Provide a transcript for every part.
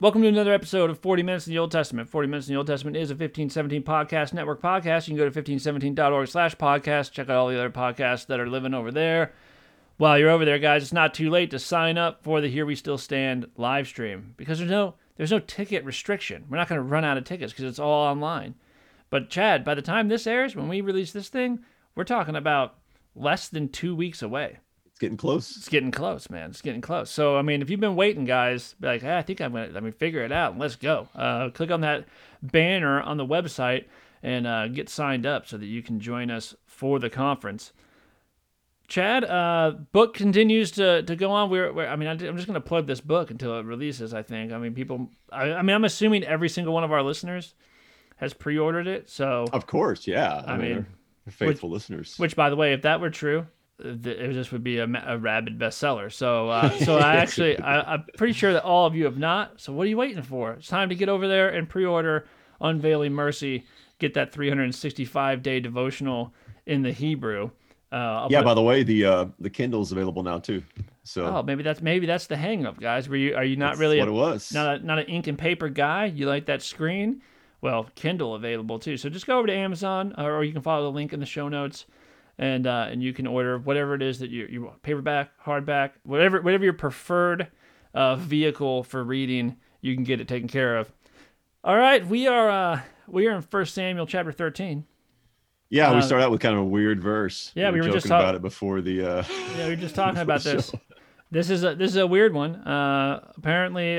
Welcome to another episode of 40 Minutes in the Old Testament. 40 Minutes in the Old Testament is a 1517 podcast network podcast. You can go to 1517.org/podcast. Check out all the other podcasts that are living over there. While you're over there, guys, it's not too late to sign up for the Here We Still Stand live stream because there's no ticket restriction. We're not going to run out of tickets because it's all online. But Chad, by the time this airs, when we release this thing, we're talking about less than 2 weeks away. It's getting close. It's getting close, man. It's getting close. So, I mean, if you've been waiting, guys, be like, hey, I think let me figure it out. Let's go. Click on that banner on the website and get signed up so that you can join us for the conference. Chad, book continues to go on. I'm just going to plug this book until it releases, I think. I mean, I'm assuming every single one of our listeners has pre-ordered it. So, of course, yeah. I mean, they're faithful listeners. Which, by the way, if that were true, it just would be a rabid bestseller. So I'm pretty sure that all of you have not. So what are you waiting for? It's time to get over there and pre-order Unveiling Mercy. Get that 365-day devotional in the Hebrew. By the way, the Kindle's available now too. So maybe that's the hang up, guys. Are you not really what it was? Not an ink and paper guy? You like that screen? Well, Kindle available too. So just go over to Amazon, or you can follow the link in the show notes. And you can order whatever it is that you want, paperback, hardback, whatever your preferred vehicle for reading, you can get it taken care of. All right, we are in 1 Samuel chapter 13. Yeah, we start out with kind of a weird verse. Yeah, we were just talking about it before the. Yeah, we were just talking about this. This is a weird one. Apparently,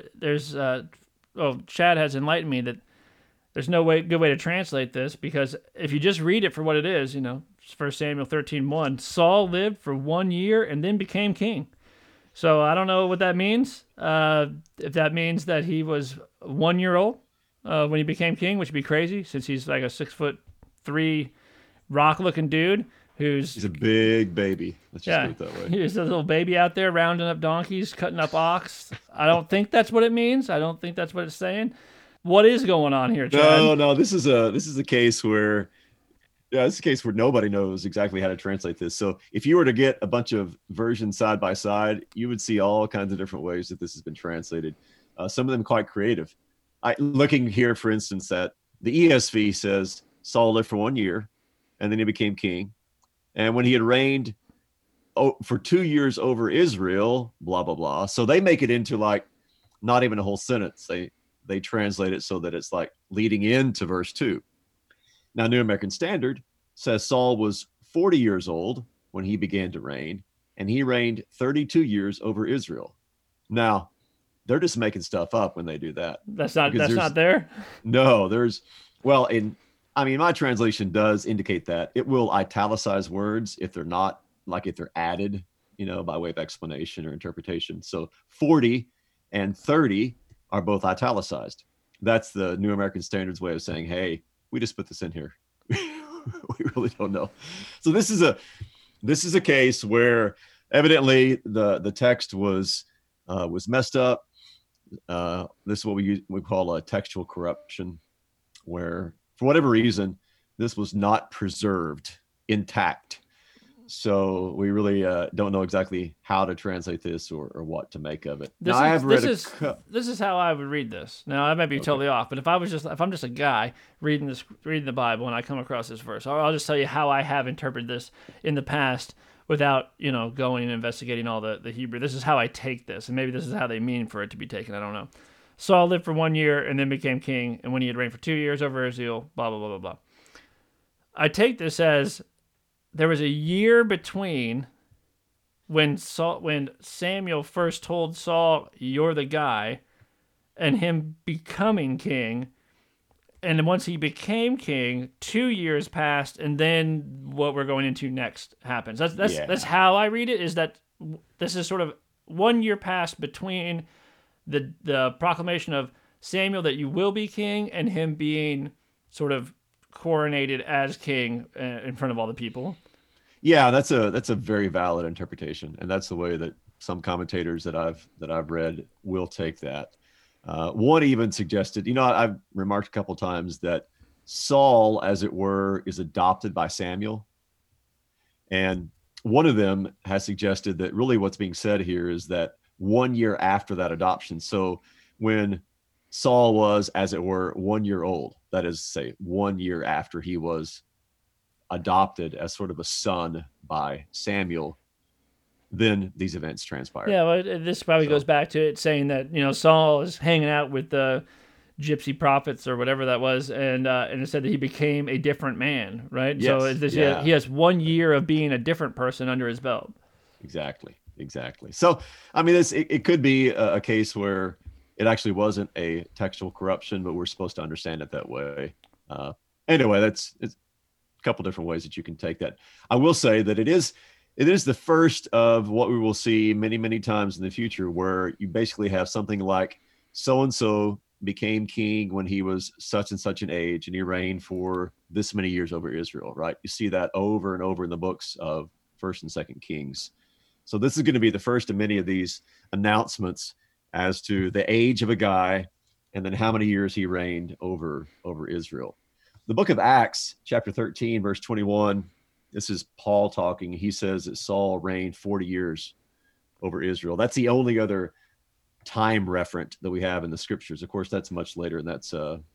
Chad has enlightened me that there's no good way to translate this, because if you just read it for what it is, 1 Samuel 13:1, Saul lived for 1 year and then became king. So I don't know what that means. If that means that he was 1 year old when he became king, which would be crazy since he's like a 6'3" rock-looking dude he's a big baby. Let's just put it that way. He's a little baby out there rounding up donkeys, cutting up ox. I don't think that's what it means. I don't think that's what it's saying. What is going on here, Chad? No. This is a case where. Yeah, this is a case where nobody knows exactly how to translate this. So if you were to get a bunch of versions side by side, you would see all kinds of different ways that this has been translated. Some of them quite creative. Looking here, for instance, at the ESV says Saul lived for 1 year, and then he became king. And when he had reigned for 2 years over Israel, blah, blah, blah. So they make it into like not even a whole sentence. They translate it so that it's like leading into verse 2. Now, New American Standard says Saul was 40 years old when he began to reign, and he reigned 32 years over Israel. Now, they're just making stuff up when they do that. That's not there? No, my translation does indicate that. It will italicize words if they're not, like if they're added, by way of explanation or interpretation. So 40 and 30 are both italicized. That's the New American Standard's way of saying, hey, we just put this in here. We really don't know. So this is a case where evidently the text was messed up. This is what we call a textual corruption, where for whatever reason this was not preserved intact. So we really don't know exactly how to translate this or what to make of it. This is how I would read this. Now I might be totally off, but if I'm just a guy reading the Bible and I come across this verse, I'll just tell you how I have interpreted this in the past without going and investigating all the Hebrew. This is how I take this, and maybe this is how they mean for it to be taken. I don't know. Saul lived for 1 year and then became king, and when he had reigned for 2 years over Israel, blah blah blah blah blah. I take this as there was a year between when Samuel first told Saul, "You're the guy," and him becoming king. And then once he became king, 2 years passed, and then what we're going into next happens. That's how I read it. Is that this is sort of 1 year passed between the proclamation of Samuel that you will be king and him being sort of coronated as king in front of all the people. Yeah, that's a very valid interpretation, and that's the way that some commentators that I've read will take that. One even suggested, I've remarked a couple times that Saul, as it were, is adopted by Samuel, and one of them has suggested that really what's being said here is that 1 year after that adoption. So when Saul was, as it were, 1 year old. That is, say, 1 year after he was adopted as sort of a son by Samuel, then these events transpired. Yeah, well, this probably goes So, back to it saying that Saul is hanging out with the gypsy prophets or whatever that was, and it said that he became a different man, right? So yes, he yeah, has 1 year of being a different person under his belt. exactly, exactly. So, I mean, it could be a case where it actually wasn't a textual corruption, but we're supposed to understand it that way. Uh, anyway, it's a couple different ways that you can take that. I will say that it is the first of what we will see many, many times in the future, where you basically have something like so and so became king when he was such and such an age, and he reigned for this many years over Israel. Right? You see that over and over in the books of First and Second Kings. So this is going to be the first of many of these announcements as to the age of a guy, and then how many years he reigned over Israel. The book of Acts, chapter 13, verse 21, this is Paul talking. He says that Saul reigned 40 years over Israel. That's the only other time referent that we have in the scriptures. Of course, that's much later, and that's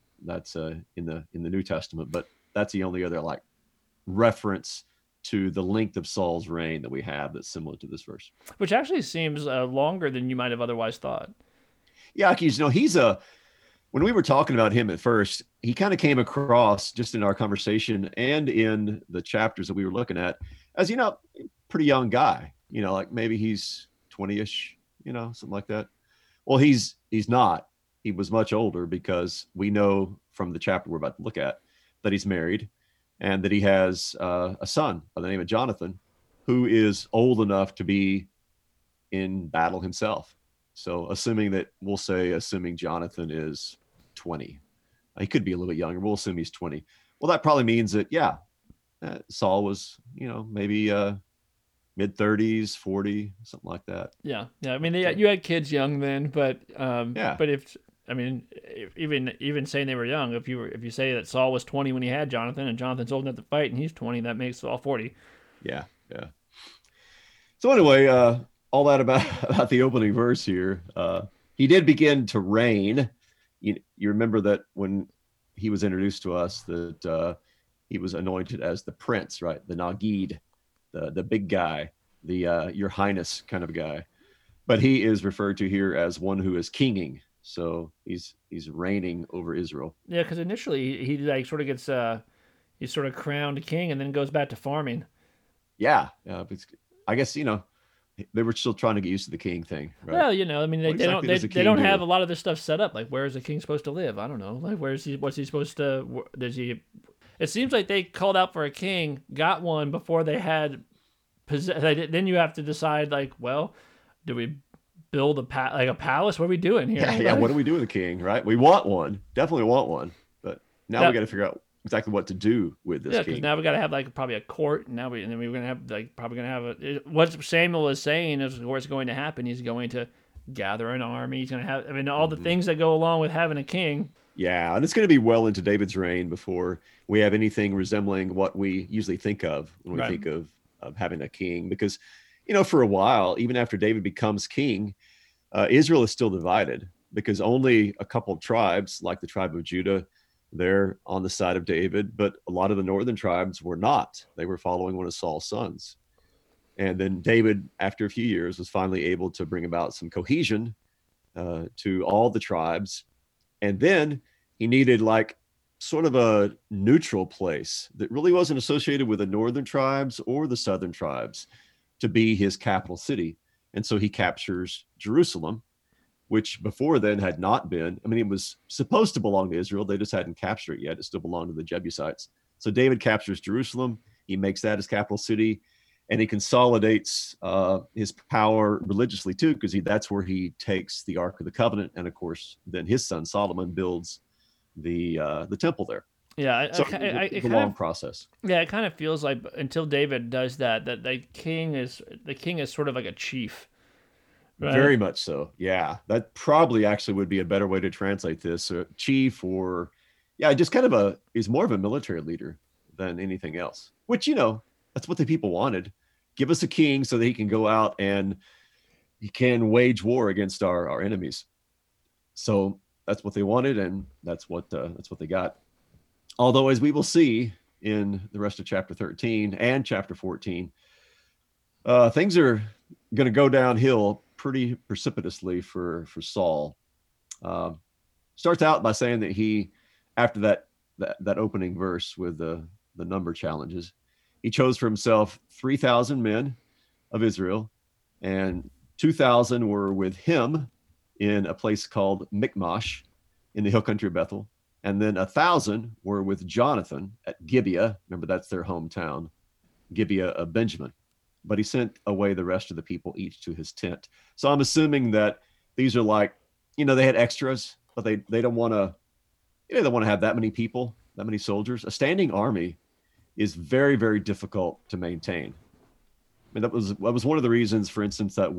in the New Testament. But that's the only other like reference to the length of Saul's reign that we have that's similar to this verse. Which actually seems longer than you might have otherwise thought. Yeah, he's a when we were talking about him at first, he kind of came across just in our conversation and in the chapters that we were looking at as, pretty young guy, like maybe he's 20-ish, something like that. Well, he's not. He was much older, because we know from the chapter we're about to look at that he's married and that he has a son by the name of Jonathan, who is old enough to be in battle himself. So assuming Jonathan is 20. He could be a little bit younger. We'll assume he's 20. Well, that probably means that, Saul was, maybe mid 30s, 40, something like that. Yeah, yeah. I mean, So, you had kids young then, but yeah, even saying they were young, if you say that Saul was 20 when he had Jonathan, and Jonathan's old enough to fight, and he's 20, that makes Saul 40. yeah, yeah. So anyway, all that about the opening verse here. He did begin to reign. You remember that when he was introduced to us, that he was anointed as the prince, right? The Nagid, the big guy, the Your Highness kind of guy. But he is referred to here as one who is kinging. So he's reigning over Israel. Yeah, because initially he like sort of gets he's sort of crowned king, and then goes back to farming. Yeah, I guess they were still trying to get used to the king thing, right? Well, I mean, What they don't exactly does a they king don't have do? a lot of this stuff set up. Like, where is the king supposed to live? I don't know. Like, where's he? What's he supposed to? Does he? It seems like they called out for a king, got one before they had. Then you have to decide, like, well, do we build a palace? What are we doing here? Yeah, yeah. What do we do with a king, right? We want one, definitely want one, but now we got to figure out exactly what to do with this Yeah, because king. now we got to have like probably a court. And then we're gonna have probably gonna have what Samuel is saying is what's going to happen. He's going to gather an army. He's gonna have all the things that go along with having a king. Yeah, and it's going to be well into David's reign before we have anything resembling what we usually think of when we Right. think of having a king. Because, for a while, even after David becomes king, Israel is still divided, because only a couple of tribes, like the tribe of Judah, they're on the side of David, but a lot of the northern tribes were not. They were following one of Saul's sons. And then David, after a few years, was finally able to bring about some cohesion to all the tribes. And then he needed like sort of a neutral place that really wasn't associated with the northern tribes or the southern tribes to be his capital city. And so he captures Jerusalem, which before then had not been. I mean, it was supposed to belong to Israel. They just hadn't captured it yet. It still belonged to the Jebusites. So David captures Jerusalem. He makes that his capital city, and he consolidates his power religiously too, because that's where he takes the Ark of the Covenant, and of course, then his son Solomon builds the temple there. Yeah, So it's a long process. Yeah, it kind of feels like until David does that the king is sort of like a chief. Right? Very much so. Yeah, that probably actually would be a better way to translate this. Chief, or yeah, just kind of is more of a military leader than anything else. Which that's what the people wanted. Give us a king so that he can go out and he can wage war against our enemies. So that's what they wanted, and that's what they got. Although, as we will see in the rest of chapter 13 and chapter 14, things are going to go downhill pretty precipitously for Saul. Um, Starts out by saying that he, after that opening verse with the number challenges, he chose for himself 3,000 men of Israel, and 2,000 were with him in a place called Michmash in the hill country of Bethel, and then 1,000 were with Jonathan at Gibeah. Remember, that's their hometown, Gibeah of Benjamin. But he sent away the rest of the people, each to his tent. So I'm assuming that these are like, they had extras, but they don't want to, they don't want to have that many people, that many soldiers. A standing army is very, very difficult to maintain. I mean, that was one of the reasons, for instance, that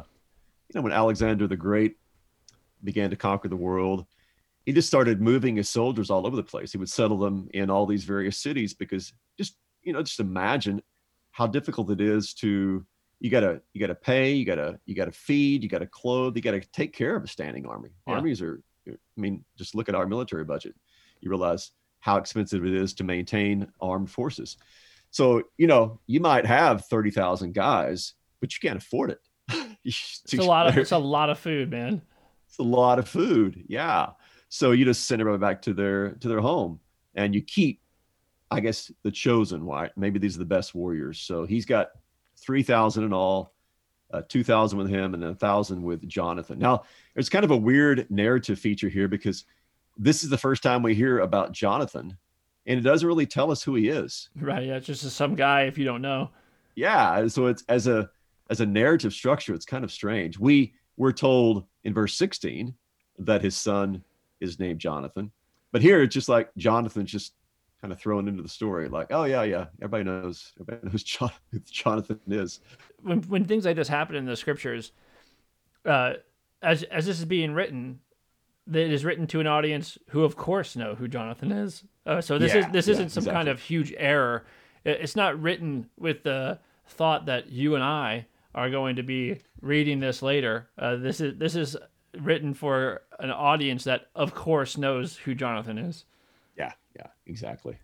when Alexander the Great began to conquer the world, he just started moving his soldiers all over the place. He would settle them in all these various cities because just imagine how difficult it is to you gotta pay, you gotta feed, you gotta clothe, you gotta take care of a standing army. Yeah. Armies are, I mean, just look at our military budget. You realize how expensive it is to maintain armed forces. So, you might have 30,000 guys, but you can't afford it. It's a lot of food, man. It's a lot of food. Yeah. So you just send everybody back to their home, and you keep, I guess, the chosen, right? Maybe these are the best warriors. So he's got 3,000 in all, 2,000 with him, and then 1,000 with Jonathan. Now, there's kind of a weird narrative feature here because this is the first time we hear about Jonathan, and it doesn't really tell us who he is. Right. Yeah. It's just some guy if you don't know. Yeah. So it's as a narrative structure, it's kind of strange. We're told in verse 16 that his son is named Jonathan, but here it's just like Jonathan's just kind of thrown into the story. Like, oh yeah, everybody knows who Jonathan is. When things like this happen in the scriptures, as this is being written, it is written to an audience who, of course, know who Jonathan is. So this isn't some kind of huge error. It's not written with the thought that you and I are going to be reading this later. This is written for an audience that, of course, knows who Jonathan is. Yeah, exactly.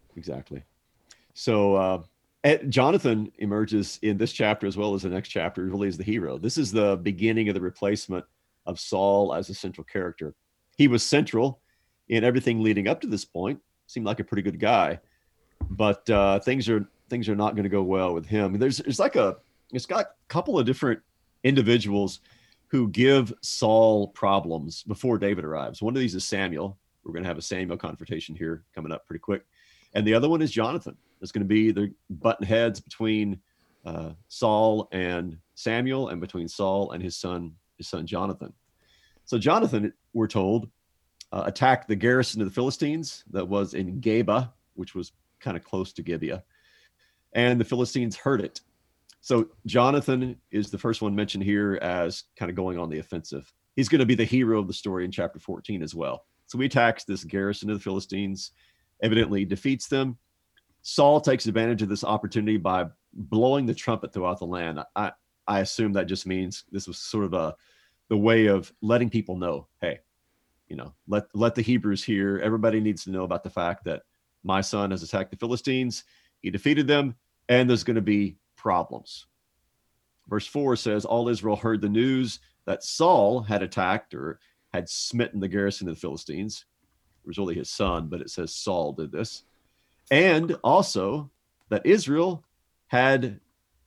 So Jonathan emerges in this chapter as well as the next chapter, really as the hero. This is the beginning of the replacement of Saul as a central character. He was central in everything leading up to this point. Seemed like a pretty good guy, but things are not going to go well with him. It's got a couple of different individuals who give Saul problems before David arrives. One of these is Samuel. We're going to have a Samuel confrontation here coming up pretty quick. And the other one is Jonathan. It's going to be the button heads between Saul and Samuel, and between Saul and his son Jonathan. So Jonathan, we're told, attacked the garrison of the Philistines that was in Geba, which was kind of close to Gibeah. And the Philistines heard it. So Jonathan is the first one mentioned here as kind of going on the offensive. He's going to be the hero of the story in chapter 14 as well. So he attacks this garrison of the Philistines, evidently defeats them. Saul takes advantage of this opportunity by blowing the trumpet throughout the land. I assume that just means this was sort of the way of letting people know, hey, let the Hebrews hear. Everybody needs to know about the fact that my son has attacked the Philistines. He defeated them, and there's going to be problems. Verse 4 says, all Israel heard the news that Saul had attacked or had smitten the garrison of the Philistines. It was really his son, but it says Saul did this. And also that Israel had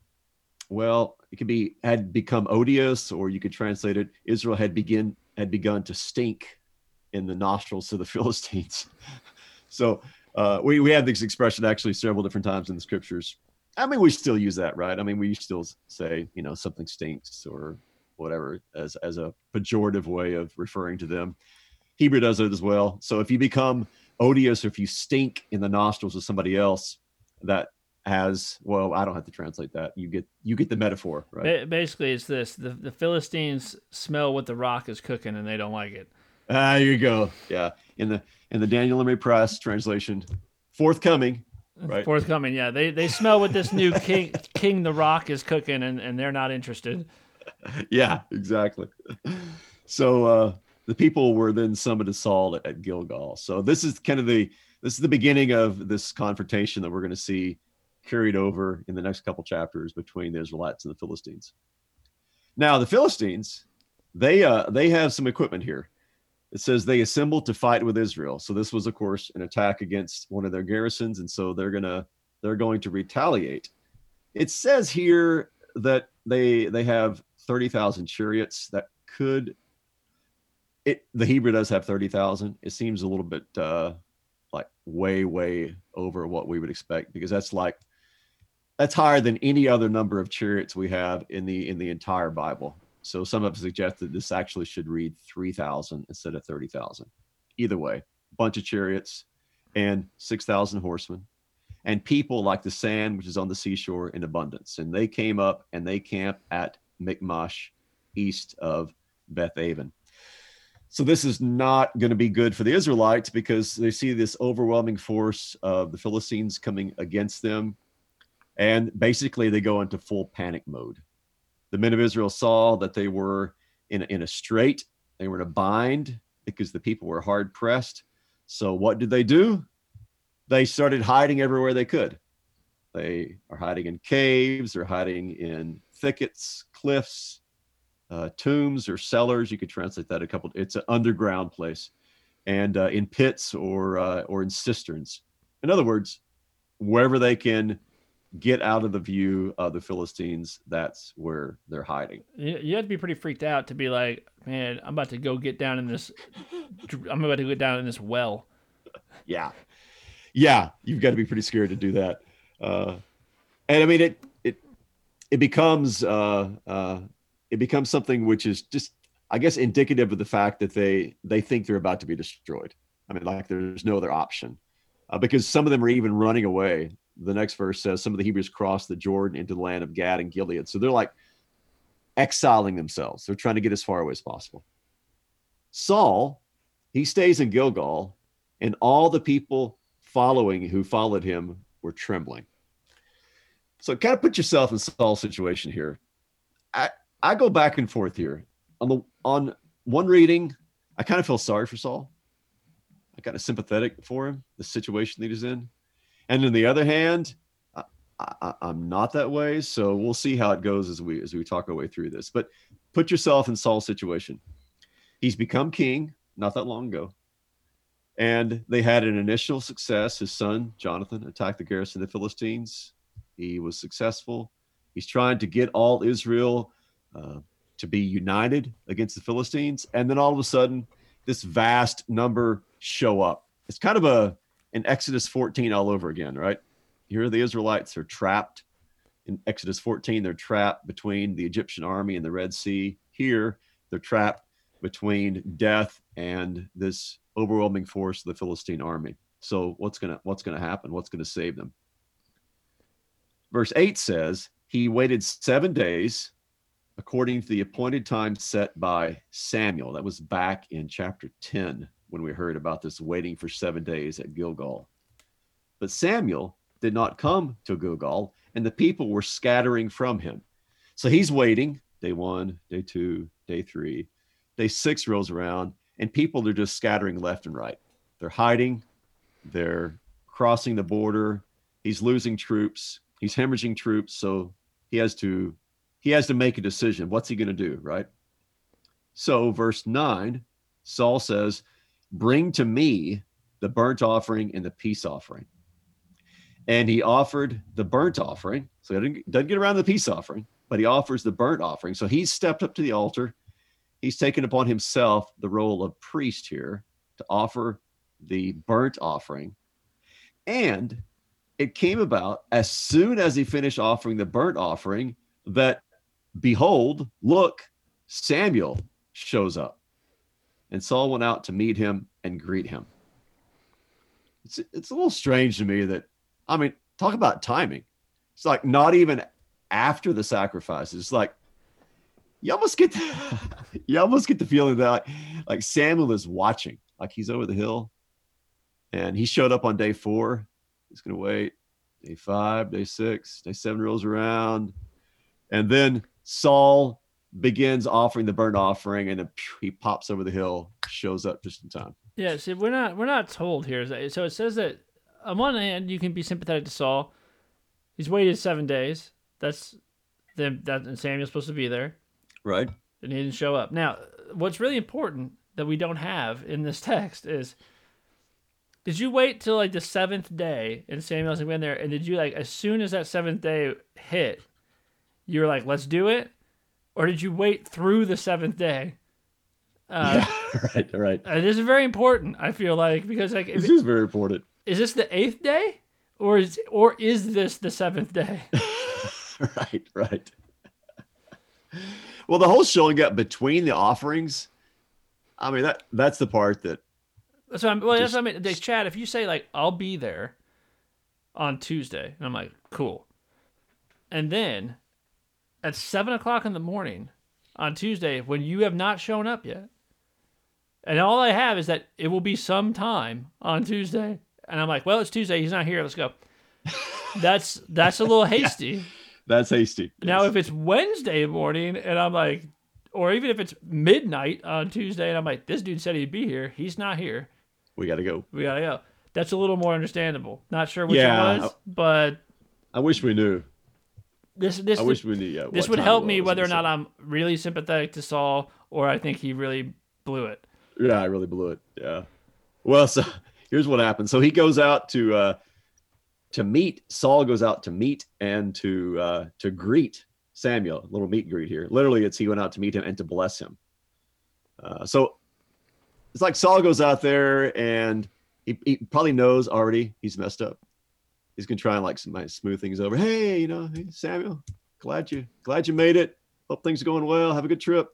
become odious, or you could translate it, Israel had begun to stink in the nostrils of the Philistines. So we have this expression actually several different times in the scriptures. I mean, we still use that, right? I mean, we still say, something stinks or whatever as a pejorative way of referring to them. Hebrew does it as well. So if you become odious, or if you stink in the nostrils of somebody else, that has, well, I don't have to translate that. You get the metaphor, right? Basically, it's this: the Philistines smell what the rock is cooking, and they don't like it. Ah, here you go. Yeah, in the Daniel Emery Press translation, forthcoming. Right. Forthcoming, yeah. They smell what this new king the Rock is cooking, and they're not interested. Yeah, exactly. So the people were then summoned to Saul at Gilgal. So this is the beginning of this confrontation that we're going to see carried over in the next couple chapters between the Israelites and the Philistines. Now the Philistines, they have some equipment here. It says they assembled to fight with Israel. So this was, of course, an attack against one of their garrisons, and so they're going to retaliate. It says here that they have 30,000 chariots. That could the Hebrew does have 30,000. It seems a little bit like way over what we would expect, because that's higher than any other number of chariots we have in the entire Bible. So some have suggested this actually should read 3,000 instead of 30,000. Either way, bunch of chariots and 6,000 horsemen, and people like the sand which is on the seashore in abundance. And they came up and they camped at Michmash, east of Beth Aven. So this is not going to be good for the Israelites, because they see this overwhelming force of the Philistines coming against them. And basically they go into full panic mode. The men of Israel saw that they were in a strait. They were in a bind because the people were hard pressed. So what did they do? They started hiding everywhere they could. They are hiding in caves. They're hiding in thickets, cliffs, tombs or cellars. You could translate that it's an underground place, and in pits or in cisterns. In other words, wherever they can get out of the view of the Philistines, that's where they're hiding. You have to be pretty freaked out to be like, man, I'm about to go get down in this. I'm about to go down in this well. Yeah, you've got to be pretty scared to do that. And I mean, it becomes something which is just, I guess, indicative of the fact that they think they're about to be destroyed. I mean, like there's no other option, because some of them are even running away. The next verse says some of the Hebrews crossed the Jordan into the land of Gad and Gilead. So they're like exiling themselves. They're trying to get as far away as possible. Saul, he stays in Gilgal, and all the people who followed him were trembling. So kind of put yourself in Saul's situation here. I go back and forth here. On one reading, I kind of feel sorry for Saul. I kind of sympathetic for him, the situation that he's in. And on the other hand, I'm not that way. So we'll see how it goes as we talk our way through this. But put yourself in Saul's situation. He's become king not that long ago. And they had an initial success. His son, Jonathan, attacked the garrison of the Philistines. He was successful. He's trying to get all Israel to be united against the Philistines. And then all of a sudden, this vast number show up. It's kind of an Exodus 14 all over again, right? Here the Israelites are trapped. In Exodus 14, they're trapped between the Egyptian army and the Red Sea. Here, they're trapped between death and this overwhelming force of the Philistine army. So what's gonna happen? What's gonna save them? Verse 8 says, he waited 7 days according to the appointed time set by Samuel. That was back in chapter 10 when we heard about this waiting for 7 days at Gilgal. But Samuel did not come to Gilgal, and the people were scattering from him. So he's waiting. Day 1, day 2, day 3, day 6 rolls around, and people are just scattering left and right. They're hiding. They're crossing the border. He's losing troops. He's hemorrhaging troops. So he has to make a decision. What's he going to do, right? So verse 9, Saul says, bring to me the burnt offering and the peace offering. And he offered the burnt offering. So he doesn't get around the peace offering, but he offers the burnt offering. So he's stepped up to the altar. He's taken upon himself the role of priest here to offer the burnt offering. And it came about as soon as he finished offering the burnt offering that, behold, look, Samuel shows up. And Saul went out to meet him and greet him. It's a little strange to me that, I mean, talk about timing. It's like not even after the sacrifice. It's like you almost get the feeling that like Samuel is watching, like he's over the hill, and he showed up on day 4. He's going to wait. Day 5, day 6, day 7 rolls around, and then Saul begins offering the burnt offering, and then he pops over the hill, shows up just in time. Yeah, see, we're not told here. So it says that on one hand you can be sympathetic to Saul. He's waited 7 days. That's and Samuel's supposed to be there, Right. and he didn't show up. Now, what's really important that we don't have in this text is, did you wait till like the seventh day and Samuel hasn't been there, and did you like as soon as that seventh day hit, you were like, let's do it, or did you wait through the seventh day? Yeah. Right. This is very important. I feel like, because like This is very important. is this the eighth day, or is this the seventh day? Right. Well, the whole showing up between the offerings, I mean, that's the part that. That's what that's what I mean. Chad, if you say like, I'll be there on Tuesday, and I'm like, cool, and then at 7 o'clock in the morning on Tuesday, when you have not shown up yet, and all I have is that it will be some time on Tuesday, and I'm like, well, it's Tuesday, he's not here, let's go. That's a little hasty. Yeah, that's hasty. Now, if it's Wednesday morning, and I'm like, or even if it's midnight on Tuesday, and I'm like, this dude said he'd be here, he's not here. We gotta go. That's a little more understandable. Not sure which it was, but I wish we knew. I wish we knew. Yeah, this would help me whether or not I'm really sympathetic to Saul or I think he really blew it. Yeah, I really blew it. Yeah. Well, so here's what happened. So he goes out to meet. Saul goes out to meet and to greet Samuel. A little meet and greet here. Literally, he went out to meet him and to bless him. So it's like Saul goes out there and he probably knows already he's messed up. He's gonna try and like smooth things over. Hey, hey, Samuel, glad you made it. Hope things are going well. Have a good trip.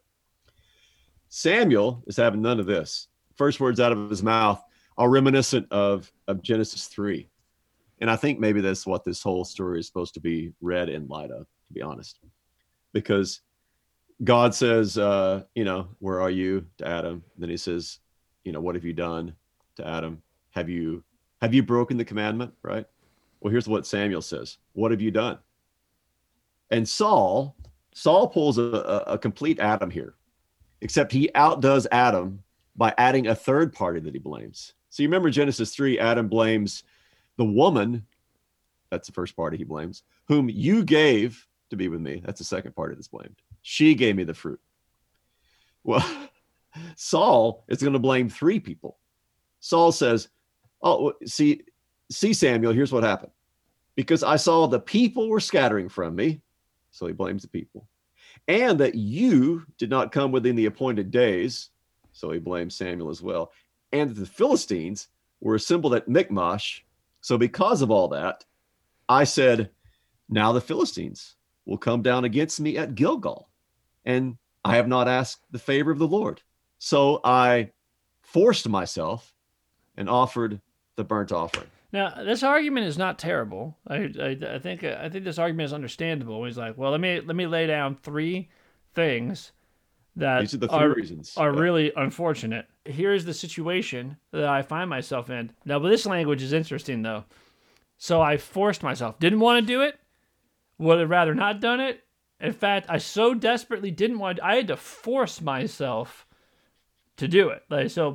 Samuel is having none of this. First words out of his mouth are reminiscent of Genesis 3. And I think maybe that's what this whole story is supposed to be read in light of, to be honest. Because God says, where are you to Adam? And then he says, what have you done to Adam? Have you broken the commandment, right? Well, here's what Samuel says. What have you done? And Saul pulls a complete Adam here, except he outdoes Adam by adding a third party that he blames. So you remember Genesis 3, Adam blames the woman, that's the first party he blames, whom you gave to be with me. That's the second party that's blamed. She gave me the fruit. Well, Saul is going to blame three people. Saul says, oh, see, Samuel, here's what happened. Because I saw the people were scattering from me, so he blames the people, and that you did not come within the appointed days, so he blames Samuel as well, and that the Philistines were assembled at Michmash, so because of all that, I said, now the Philistines will come down against me at Gilgal, and I have not asked the favor of the Lord. So I forced myself and offered the burnt offering. Now, this argument is not terrible. I think this argument is understandable. He's like, well, let me lay down three things that these are the three reasons are really unfortunate. Here's the situation that I find myself in. Now, but this language is interesting though. So I forced myself. Didn't want to do it. Would have rather not done it. In fact, I so desperately didn't want to, I had to force myself to do it.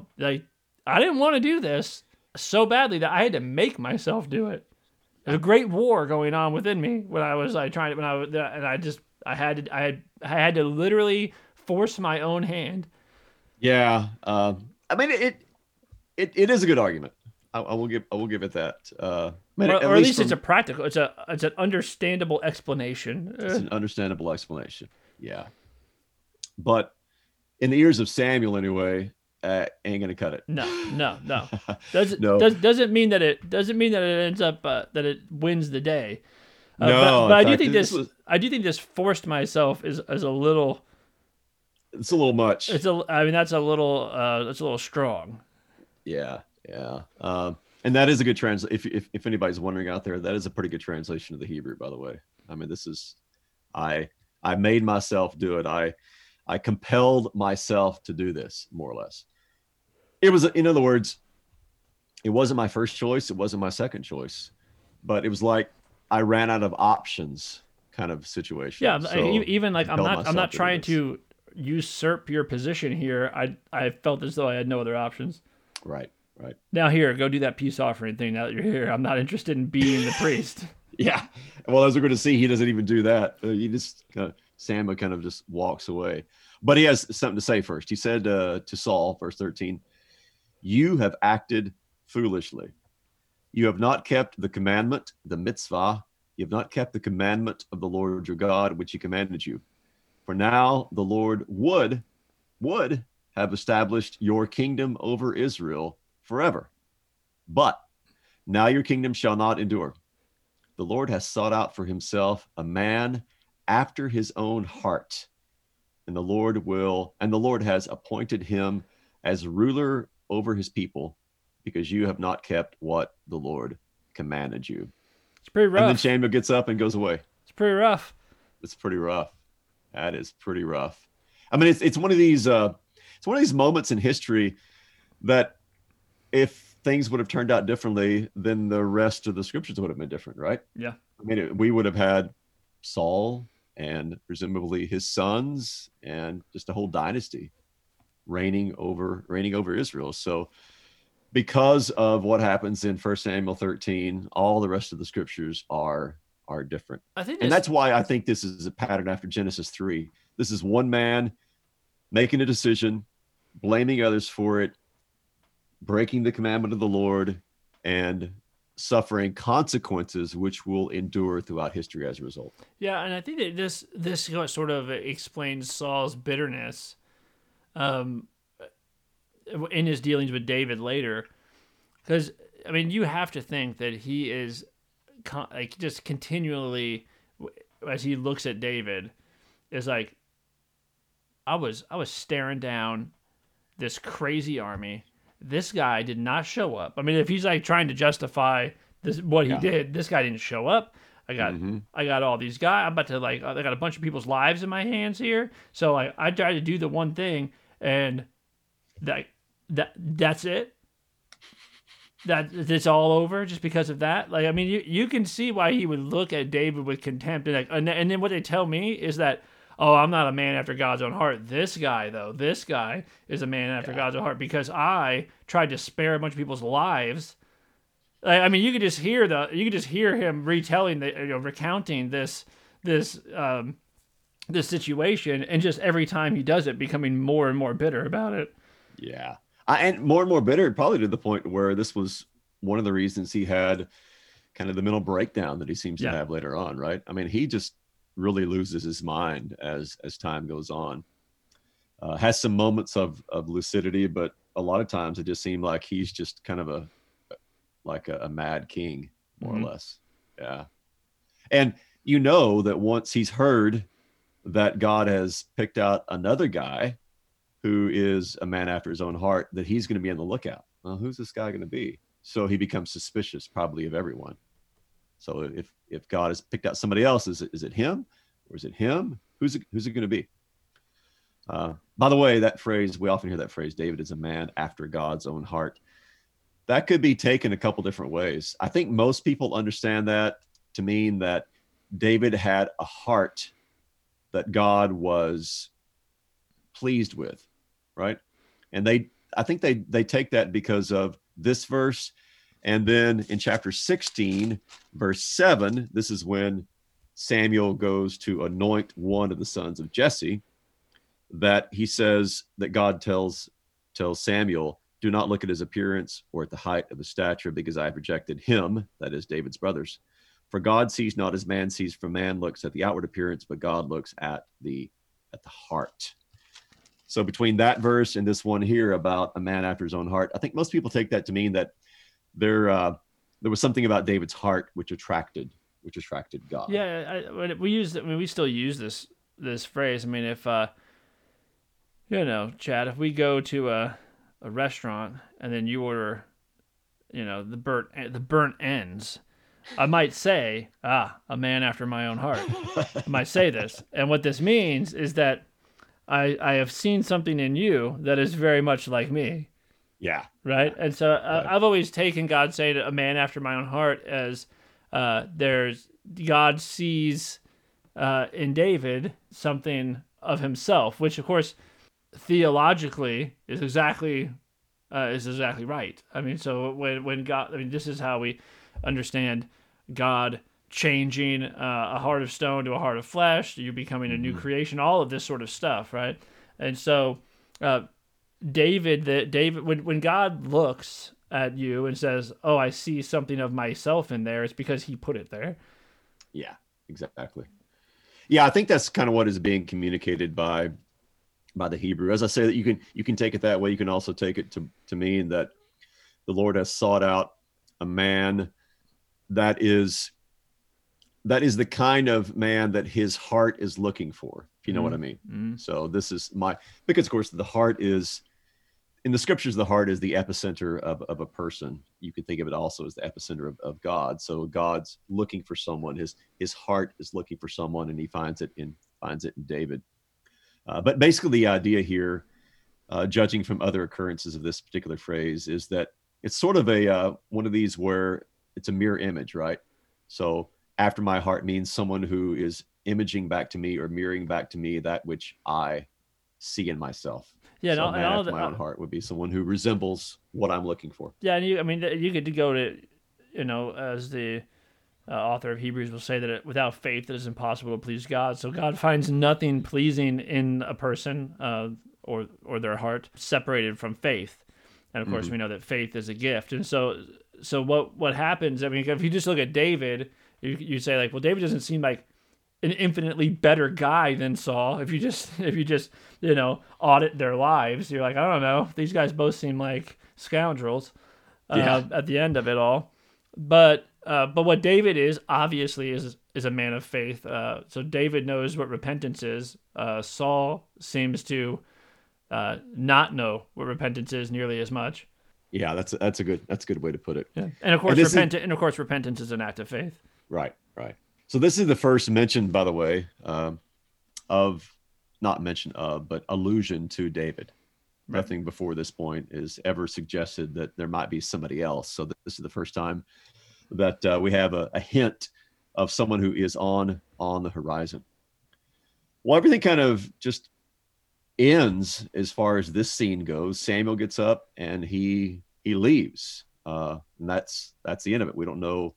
I didn't want to do this so badly that I had to make myself do it. There's a great war going on within me when I was like trying to, I had to literally force my own hand. Yeah. I mean, it is a good argument. I will give it that. Or at least it's an understandable explanation. It's an understandable explanation. Yeah. But in the ears of Samuel anyway, ain't gonna cut it. No. Doesn't mean that it ends up that it wins the day. But I do think this forced myself is a little. It's a little much. That's a little strong. Yeah. And that is a good translation. If anybody's wondering out there, that is a pretty good translation of the Hebrew, by the way. I mean, this is I made myself do it. I compelled myself to do this, more or less. It was, in other words, it wasn't my first choice. It wasn't my second choice, but it was like I ran out of options kind of situation. Yeah, So even like compelled I'm myself not to do trying this. to usurp your position here. I felt as though I had no other options. Right, right. Now here, go do that peace offering thing. Now that you're here, I'm not interested in being the priest. Yeah. Well, as we're going to see, he doesn't even do that. He just Samuel kind of just walks away. But he has something to say first. He said to Saul, verse 13, "You have acted foolishly. You have not kept the commandment, the mitzvah. You have not kept the commandment of the Lord your God, which he commanded you. For now the Lord would have established your kingdom over Israel forever. But now your kingdom shall not endure. The Lord has sought out for himself a man after his own heart, and the Lord has appointed him as ruler over his people, because you have not kept what the Lord commanded you." It's pretty And then rough. Samuel gets up and goes away. It's pretty rough. It's pretty rough. That is pretty rough. I mean, it's one of these moments in history that if things would have turned out differently, then the rest of the scriptures would have been different, right? Yeah. I mean, we would have had Saul and presumably his sons and just a whole dynasty reigning over Israel. So because of what happens in 1 Samuel 13, all the rest of the scriptures are different. I think And this. that's why I think this is a pattern after Genesis 3. This is one man making a decision, blaming others for it, breaking the commandment of the Lord, and suffering consequences which will endure throughout history as a result. Yeah, and I think that this sort of explains Saul's bitterness, um, in his dealings with David later, because I mean you have to think that he is like just continually, as he looks at David, is like I was staring down this crazy army. This guy did not show up. I mean, if he's like trying to justify this what he Yeah. did, this guy didn't show up. Mm-hmm. I got all these guys. I'm about to like I got a bunch of people's lives in my hands here. So I tried to do the one thing, and that's it. That it's all over just because of that. Like I mean, you can see why he would look at David with contempt, and like, and then what they tell me is that, oh, I'm not a man after God's own heart. This guy though, this guy is a man after God's own heart because I tried to spare a bunch of people's lives. I mean, you could just hear him retelling recounting this situation, and just every time he does it, becoming more and more bitter about it. Yeah. And more and more bitter, probably to the point where this was one of the reasons he had kind of the mental breakdown that he seems to Yeah. have later on, right? I mean, he just really loses his mind as time goes on. Has some moments of lucidity, but a lot of times it just seemed like he's just kind of a mad king, more Mhm. or less. Yeah. And you know that once he's heard that God has picked out another guy who is a man after his own heart, that he's going to be on the lookout. Well, who's this guy going to be? So he becomes suspicious, probably, of everyone. So if God has picked out somebody else, is it him, or is it him? Who's it going to be? By the way, that phrase, we often hear that phrase, David is a man after God's own heart. That could be taken a couple different ways. I think most people understand that to mean that David had a heart that God was pleased with, right? And I think they take that because of this verse. And then in chapter 16, verse 7, this is when Samuel goes to anoint one of the sons of Jesse, that he says that God tells Samuel, do not look at his appearance or at the height of his stature, because I have rejected him, that is David's brothers. For God sees not as man sees, for man looks at the outward appearance, but God looks at the heart. So between that verse and this one here about a man after his own heart, I think most people take that to mean that there was something about David's heart which attracted God. Yeah, we still use this phrase. I mean, if Chad, if we go to a restaurant and then you order, the burnt ends, I might say, a man after my own heart. I might say this, and what this means is that I have seen something in you that is very much like me. Yeah. Right. And so Right. I've always taken God saying a man after my own heart as there's God sees in David something of himself, which of course theologically is exactly right. I mean, so when God, I mean, this is how we understand God changing a heart of stone to a heart of flesh. You becoming a new Mm-hmm. creation. All of this sort of stuff, right? And so uh, David, when God looks at you and says, "Oh, I see something of myself in there," it's because He put it there. Yeah, exactly. Yeah, I think that's kind of what is being communicated by the Hebrew. As I say, that you can take it that way. You can also take it to mean that the Lord has sought out a man that is that is the kind of man that his heart is looking for, if you know what I mean. Mm-hmm. So this is my, because of course the heart is, in the scriptures, the heart is the epicenter of a person. You can think of it also as the epicenter of God. So God's looking for someone. His heart is looking for someone, and he finds it in David. But basically, the idea here, judging from other occurrences of this particular phrase, is that it's sort of a one of these where it's a mirror image, right? So after my heart means someone who is imaging back to me or mirroring back to me that which I see in myself. Yeah, So a and man all after the my own heart would be someone who resembles what I'm looking for. yeah, and I mean, you could go to, as the author of Hebrews will say that without faith it is impossible to please God. So God finds nothing pleasing in a person or their heart separated from faith. And of course, Mm-hmm. we know that faith is a gift. And so what happens? I mean, if you just look at David, you say like, well, David doesn't seem like an infinitely better guy than Saul. If you just audit their lives, you're like, I don't know, these guys both seem like scoundrels Yeah, at the end of it all. But what David is obviously is a man of faith. So David knows what repentance is. Saul seems to not know what repentance is nearly as much. yeah, that's a good way to put it. Yeah. And this is And of course repentance is an act of faith. right, right. So this is the first mention, by the way, of, not mention of, but allusion to David. Right. Nothing before this point is ever suggested that there might be somebody else. So this is the first time that we have a hint of someone who is on the horizon. Well, everything kind of just ends as far as this scene goes. Samuel gets up and he leaves, and that's the end of it. We don't know,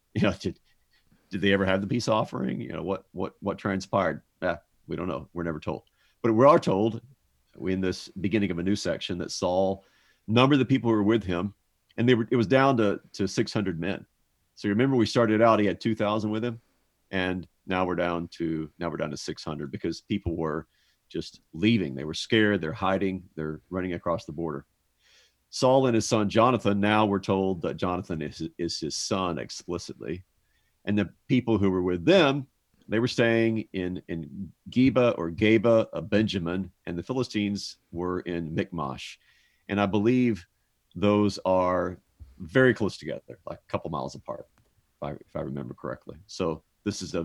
did they ever have the peace offering? What transpired? We don't know. We're never told. But we are told in this beginning of a new section that Saul numbered the people who were with him, and it was down to 600 men. So remember, we started out, he had 2,000 with him, and now we're down to 600 because people were just leaving. They were scared. They're hiding. They're running across the border. Saul and his son Jonathan. Now we're told that Jonathan is his son explicitly, and the people who were with them, they were staying in Geba or Geba of Benjamin, and the Philistines were in Michmash. And I believe those are very close together, like a couple miles apart, if I remember correctly. So this is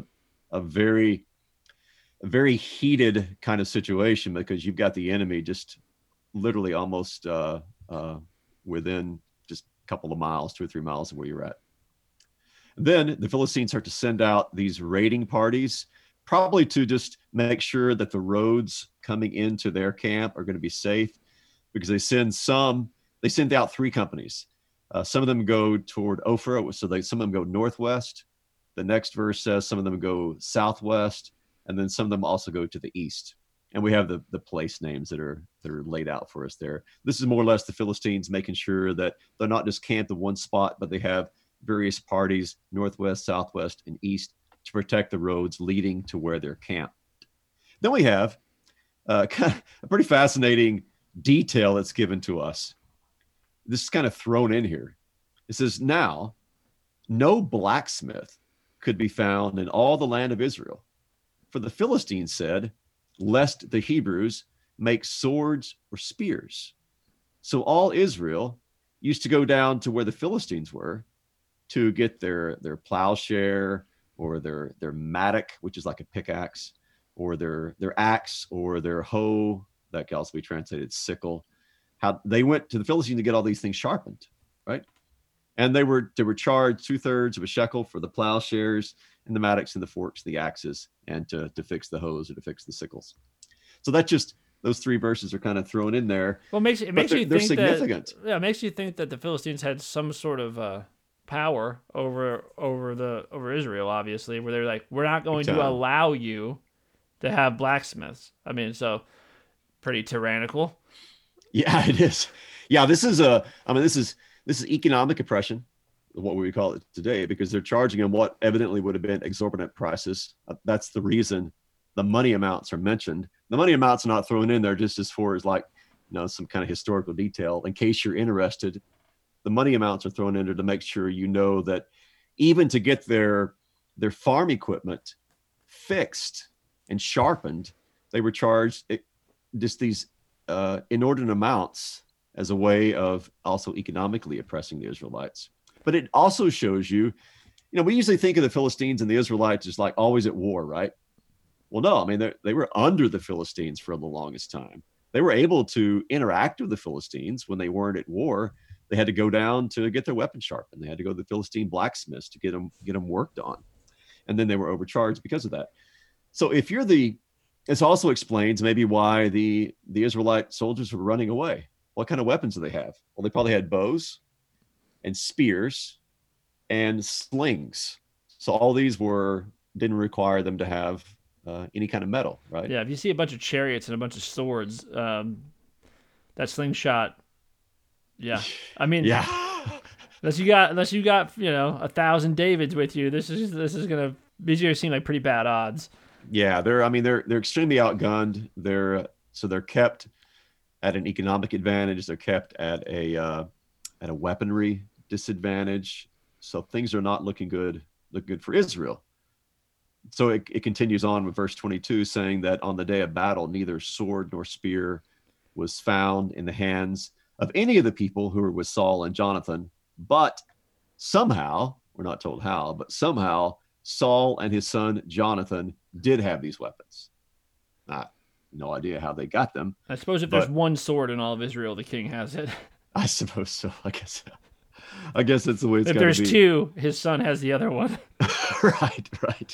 a very heated kind of situation because you've got the enemy just literally almost within just a couple of miles, 2 or 3 miles of where you're at. Then the Philistines start to send out these raiding parties, probably to just make sure that the roads coming into their camp are going to be safe, because they send out three companies. Some of them go toward Ophrah, so some of them go northwest. The next verse says some of them go southwest, and then some of them also go to the east. And we have the place names that are laid out for us there. This is more or less the Philistines making sure that they're not just camped in one spot, but they have various parties, northwest, southwest, and east, to protect the roads leading to where they're camped. Then we have kind of a pretty fascinating detail that's given to us. This is kind of thrown in here. It says, now, no blacksmith could be found in all the land of Israel. For the Philistines said, lest the Hebrews make swords or spears. So all Israel used to go down to where the Philistines were to get their plowshare or their mattock, which is like a pickaxe, or their axe or their hoe, that can also be translated sickle. How they went to the Philistines to get all these things sharpened, right? And they were charged 2/3 of a shekel for the plowshares and the mattocks and the forks, the axes, and to fix the hoes or to fix the sickles. So that's just those three verses are kind of thrown in there, Well, it but makes you they're think that significant. yeah, it makes you think that the Philistines had some sort of power over Israel, obviously, where they're like, we're not Big going to time. allow you to have blacksmiths. I mean, so pretty tyrannical. Yeah, it is. Yeah, this is I mean, this is economic oppression, what we would call it today, because they're charging them what evidently would have been exorbitant prices. That's the reason the money amounts are mentioned. The money amounts are not thrown in there just as far as like, some kind of historical detail. In case you're interested, the money amounts are thrown in there to make sure you know that even to get their farm equipment fixed and sharpened, they were charged just these inordinate amounts as a way of also economically oppressing the Israelites. But it also shows you, we usually think of the Philistines and the Israelites as like always at war, right? Well, no, I mean, they were under the Philistines for the longest time. They were able to interact with the Philistines when they weren't at war. They had to go down to get their weapons sharpened. They had to go to the Philistine blacksmiths to get them worked on, and then they were overcharged because of that. So if you're this also explains maybe why the Israelite soldiers were running away. What kind of weapons do they have? Well, they probably had bows and spears and slings. So all these didn't require them to have any kind of metal, right? Yeah, if you see a bunch of chariots and a bunch of swords, that slingshot. Yeah, I mean, Yeah. unless you got 1,000 Davids with you, this is gonna these are seem like pretty bad odds. Yeah, they're extremely outgunned. They're kept at an economic advantage. They're kept at a weaponry disadvantage. So things are not looking good for Israel. So it continues on with verse 22 saying that on the day of battle, neither sword nor spear was found in the hands of any of the people who were with Saul and Jonathan, but somehow, we're not told how, but somehow Saul and his son Jonathan did have these weapons. No idea how they got them, I suppose if there's but one sword in all of Israel, the king has it. I suppose so. I guess that's the way it's If got to there's be. two, his son has the other one. Right.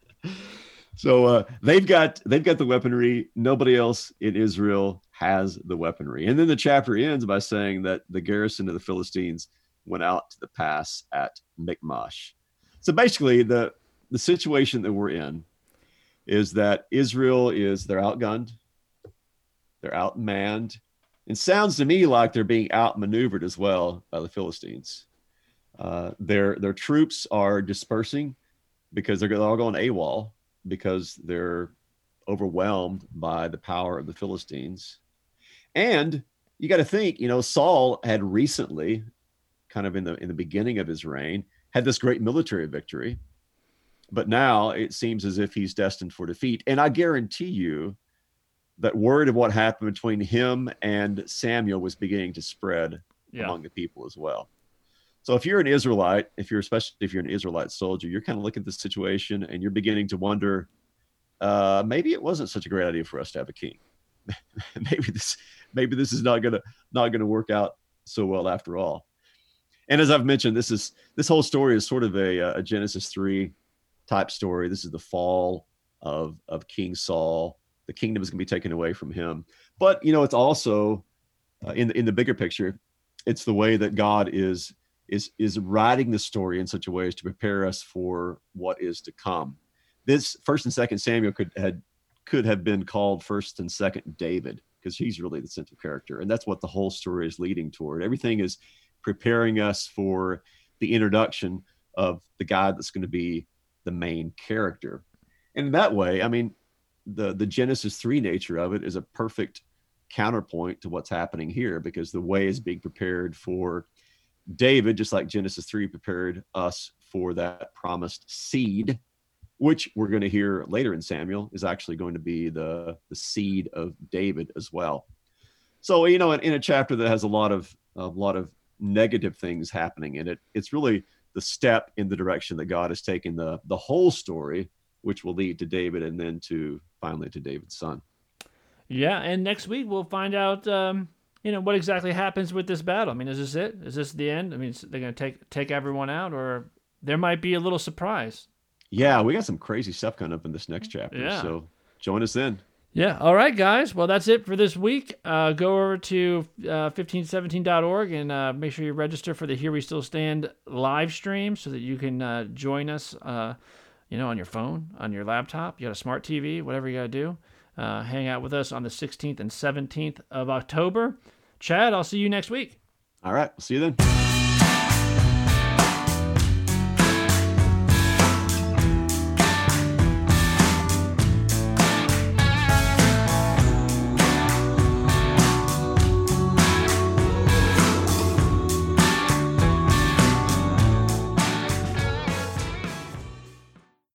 So they've got the weaponry. Nobody else in Israel has the weaponry. And then the chapter ends by saying that the garrison of the Philistines went out to the pass at Michmash. So basically, the situation that we're in is that they're outgunned, they're outmanned. It sounds to me like they're being outmaneuvered as well by the Philistines. Their troops are dispersing because they're all going AWOL because they're overwhelmed by the power of the Philistines. And you got to think, Saul had recently, kind of in the beginning of his reign, had this great military victory, but now it seems as if he's destined for defeat. And I guarantee you that word of what happened between him and Samuel was beginning to spread Yeah. among the people as well. So if you're an Israelite, especially if you're an Israelite soldier, you're kind of looking at the situation and you're beginning to wonder, maybe it wasn't such a great idea for us to have a king. maybe this is not gonna work out so well after all. And as I've mentioned, this whole story is sort of a Genesis 3 type story. This is the fall of King Saul. The kingdom is going to be taken away from him. But it's also in the bigger picture, it's the way that God is writing the story in such a way as to prepare us for what is to come. This First and Second Samuel could have been called First and Second David, because he's really the central character, and that's what the whole story is leading toward. Everything is preparing us for the introduction of the guy that's going to be the main character. And in that way, I mean, the Genesis 3 nature of it is a perfect counterpoint to what's happening here, because the way is being prepared for David, just like Genesis 3 prepared us for that promised seed, which we're going to hear later in Samuel is actually going to be the seed of David as well. So, in a chapter that has a lot of negative things happening in it, it's really the step in the direction that God has taken the whole story, which will lead to David and then finally to David's son. Yeah, and next week we'll find out, what exactly happens with this battle. I mean, is this it? Is this the end? I mean, they're going to take everyone out, or there might be a little surprise. Yeah, we got some crazy stuff coming up in this next chapter. Yeah. So join us then. Yeah. All right, guys. Well, that's it for this week. Go over to 1517.org and make sure you register for the Here We Still Stand live stream so that you can join us, on your phone, on your laptop. You got a smart TV, whatever you got to do. Hang out with us on the 16th and 17th of October. Chad, I'll see you next week. All right. We'll see you then.